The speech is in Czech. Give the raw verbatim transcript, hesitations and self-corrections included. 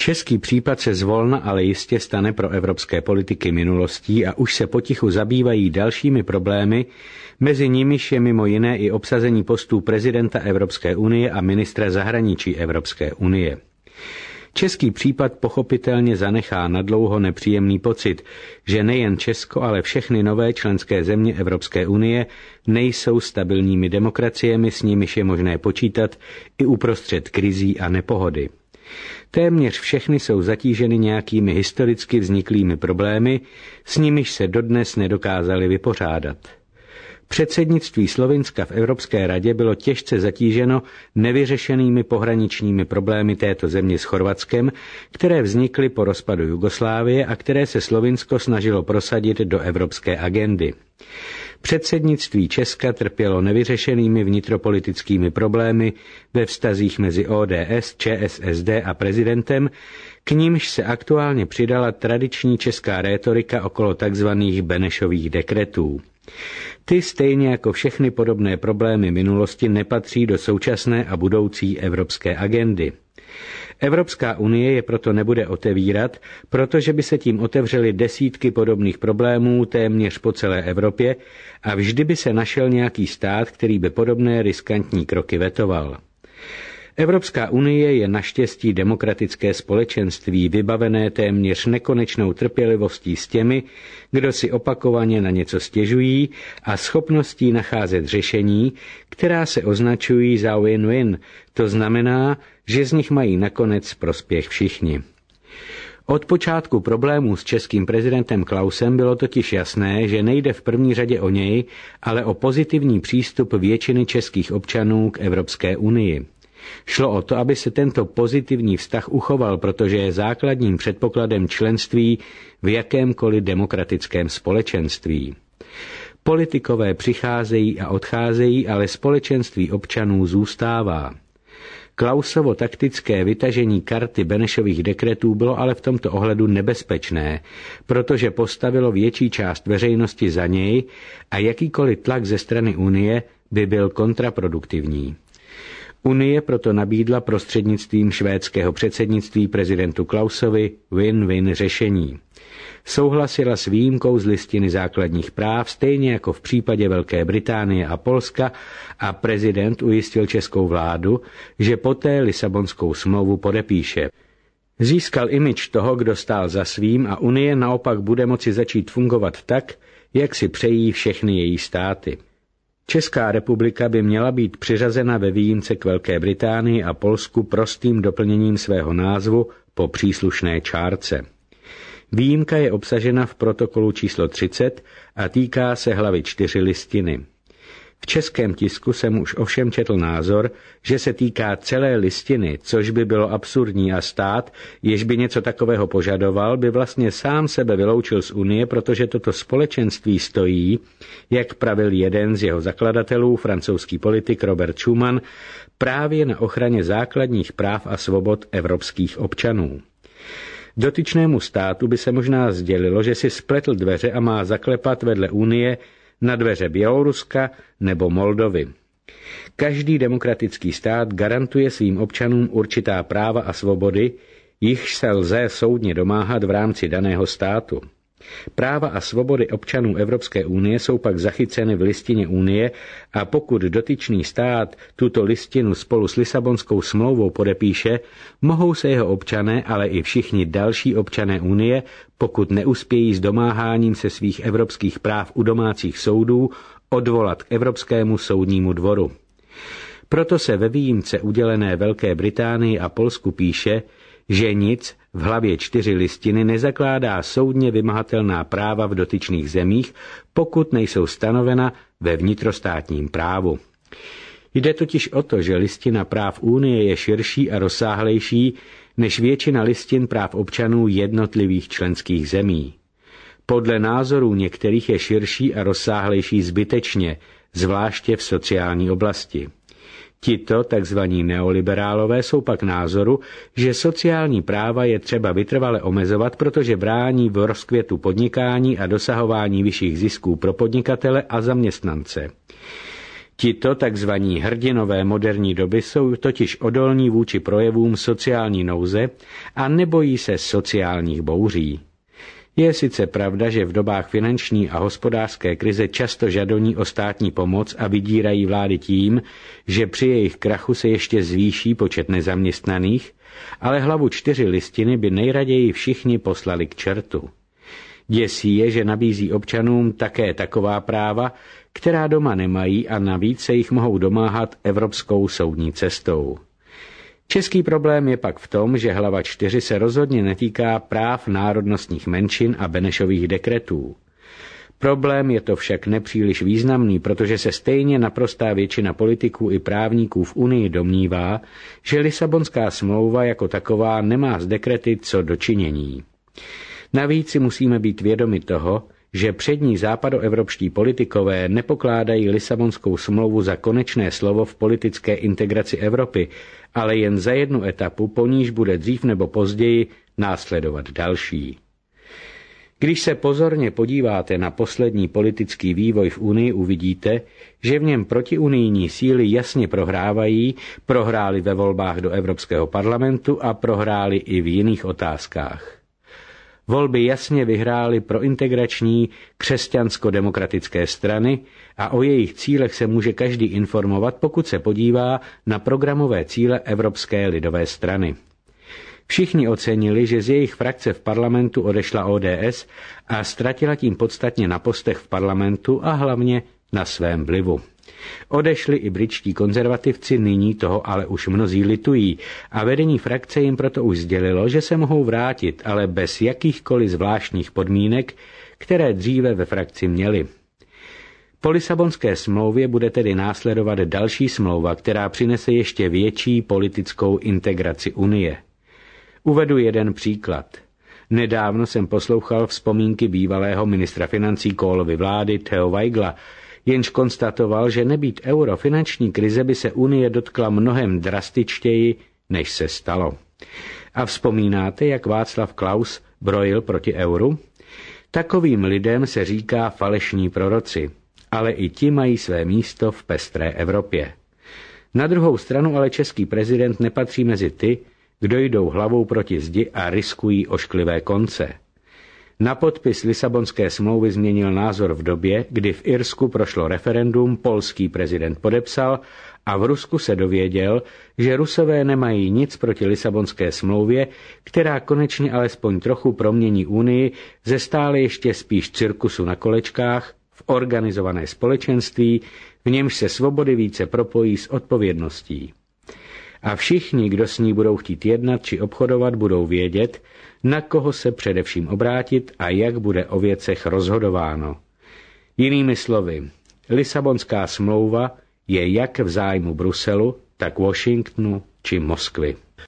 Český případ se zvolna, ale jistě stane pro evropské politiky minulostí a už se potichu zabývají dalšími problémy, mezi nimiž je mimo jiné i obsazení postů prezidenta Evropské unie a ministra zahraničí Evropské unie. Český případ pochopitelně zanechá nadlouho nepříjemný pocit, že nejen Česko, ale všechny nové členské země Evropské unie nejsou stabilními demokraciemi, s nimiž je možné počítat i uprostřed krizí a nepohody. Téměř všechny jsou zatíženy nějakými historicky vzniklými problémy, s nimiž se dodnes nedokázali vypořádat. Předsednictví Slovinska v Evropské radě bylo těžce zatíženo nevyřešenými pohraničními problémy této země s Chorvatskem, které vznikly po rozpadu Jugoslávie a které se Slovinsko snažilo prosadit do evropské agendy. Předsednictví Česka trpělo nevyřešenými vnitropolitickými problémy ve vztazích mezi O D S, Č S S D a prezidentem, k nímž se aktuálně přidala tradiční česká rétorika okolo tzv. Benešových dekretů. Ty stejně jako všechny podobné problémy minulosti nepatří do současné a budoucí evropské agendy. Evropská unie je proto nebude otevírat, protože by se tím otevřely desítky podobných problémů téměř po celé Evropě a vždy by se našel nějaký stát, který by podobné riskantní kroky vetoval. Evropská unie je naštěstí demokratické společenství vybavené téměř nekonečnou trpělivostí s těmi, kdo si opakovaně na něco stěžují a schopností nacházet řešení, která se označují za win-win, to znamená, že z nich mají nakonec prospěch všichni. Od počátku problémů s českým prezidentem Klausem bylo totiž jasné, že nejde v první řadě o něj, ale o pozitivní přístup většiny českých občanů k Evropské unii. Šlo o to, aby se tento pozitivní vztah uchoval, protože je základním předpokladem členství v jakémkoliv demokratickém společenství. Politikové přicházejí a odcházejí, ale společenství občanů zůstává. Klausovo taktické vytažení karty Benešových dekretů bylo ale v tomto ohledu nebezpečné, protože postavilo větší část veřejnosti za něj a jakýkoliv tlak ze strany Unie by byl kontraproduktivní. Unie proto nabídla prostřednictvím švédského předsednictví prezidentu Klausovi win-win řešení. Souhlasila s výjimkou z listiny základních práv, stejně jako v případě Velké Británie a Polska, a prezident ujistil českou vládu, že poté Lisabonskou smlouvu podepíše. Získal imič toho, kdo stál za svým, a Unie naopak bude moci začít fungovat tak, jak si přejí všechny její státy. Česká republika by měla být přiřazena ve výjimce k Velké Británii a Polsku prostým doplněním svého názvu po příslušné čárce. Výjimka je obsažena v protokolu číslo třicet a týká se hlavy čtyři listiny. V českém tisku jsem už ovšem četl názor, že se týká celé listiny, což by bylo absurdní a stát, jež by něco takového požadoval, by vlastně sám sebe vyloučil z Unie, protože toto společenství stojí, jak pravil jeden z jeho zakladatelů, francouzský politik Robert Schuman, právě na ochraně základních práv a svobod evropských občanů. Dotyčnému státu by se možná sdělilo, že si spletl dveře a má zaklepat vedle Unie na dveře Běloruska nebo Moldovy. Každý demokratický stát garantuje svým občanům určitá práva a svobody, jichž se lze soudně domáhat v rámci daného státu. Práva a svobody občanů Evropské unie jsou pak zachyceny v listině Unie a pokud dotyčný stát tuto listinu spolu s Lisabonskou smlouvou podepíše, mohou se jeho občané, ale i všichni další občané Unie, pokud neuspějí s domáháním se svých evropských práv u domácích soudů, odvolat k Evropskému soudnímu dvoru. Proto se ve výjimce udělené Velké Británii a Polsku píše, že nic v hlavě čtyři listiny nezakládá soudně vymahatelná práva v dotyčných zemích, pokud nejsou stanovena ve vnitrostátním právu. Jde totiž o to, že listina práv Unie je širší a rozsáhlejší než většina listin práv občanů jednotlivých členských zemí. Podle názorů některých je širší a rozsáhlejší zbytečně, zvláště v sociální oblasti. Tito, takzvaní neoliberálové, jsou pak názoru, že sociální práva je třeba vytrvale omezovat, protože brání v rozkvětu podnikání a dosahování vyšších zisků pro podnikatele a zaměstnance. Tito takzvaní hrdinové moderní doby jsou totiž odolní vůči projevům sociální nouze a nebojí se sociálních bouří. Je sice pravda, že v dobách finanční a hospodářské krize často žadoní o státní pomoc a vydírají vlády tím, že při jejich krachu se ještě zvýší počet nezaměstnaných, ale hlavu čtyři listiny by nejraději všichni poslali k čertu. Děsí je, že nabízí občanům také taková práva, která doma nemají a navíc se jich mohou domáhat evropskou soudní cestou. Český problém je pak v tom, že hlava čtyři se rozhodně netýká práv národnostních menšin a Benešových dekretů. Problém je to však nepříliš významný, protože se stejně naprostá většina politiků i právníků v Unii domnívá, že Lisabonská smlouva jako taková nemá s dekrety co dočinění. Navíc si musíme být vědomi toho, že přední západoevropští politikové nepokládají Lisabonskou smlouvu za konečné slovo v politické integraci Evropy, ale jen za jednu etapu, po níž bude dřív nebo později následovat další. Když se pozorně podíváte na poslední politický vývoj v Unii, uvidíte, že v něm protiunijní síly jasně prohrávají, prohrály ve volbách do Evropského parlamentu a prohrály i v jiných otázkách. Volby jasně vyhrály prointegrační křesťansko-demokratické strany a o jejich cílech se může každý informovat, pokud se podívá na programové cíle Evropské lidové strany. Všichni ocenili, že z jejich frakce v parlamentu odešla O D S a ztratila tím podstatně na postech v parlamentu a hlavně na svém vlivu. Odešli i britští konzervativci, nyní toho ale už mnozí litují a vedení frakce jim proto už sdělilo, že se mohou vrátit, ale bez jakýchkoliv zvláštních podmínek, které dříve ve frakci měli. Po Lisabonské smlouvě bude tedy následovat další smlouva, která přinese ještě větší politickou integraci Unie. Uvedu jeden příklad. Nedávno jsem poslouchal vzpomínky bývalého ministra financí Kohlovy vlády Theo Weigla, jenž konstatoval, že nebýt euro, finanční krize by se Unie dotkla mnohem drastičtěji, než se stalo. A vzpomínáte, jak Václav Klaus brojil proti euru? Takovým lidem se říká falešní proroci, ale i ti mají své místo v pestré Evropě. Na druhou stranu ale český prezident nepatří mezi ty, kdo jdou hlavou proti zdi a riskují ošklivé konce. Na podpis Lisabonské smlouvy změnil názor v době, kdy v Irsku prošlo referendum, polský prezident podepsal a v Rusku se dověděl, že Rusové nemají nic proti Lisabonské smlouvě, která konečně alespoň trochu promění Unii ze stále ještě spíš cirkusu na kolečkách v organizované společenství, v němž se svobody více propojí s odpovědností. A všichni, kdo s ní budou chtít jednat či obchodovat, budou vědět, na koho se především obrátit a jak bude o věcech rozhodováno. Jinými slovy, Lisabonská smlouva je jak v zájmu Bruselu, tak Washingtonu či Moskvy.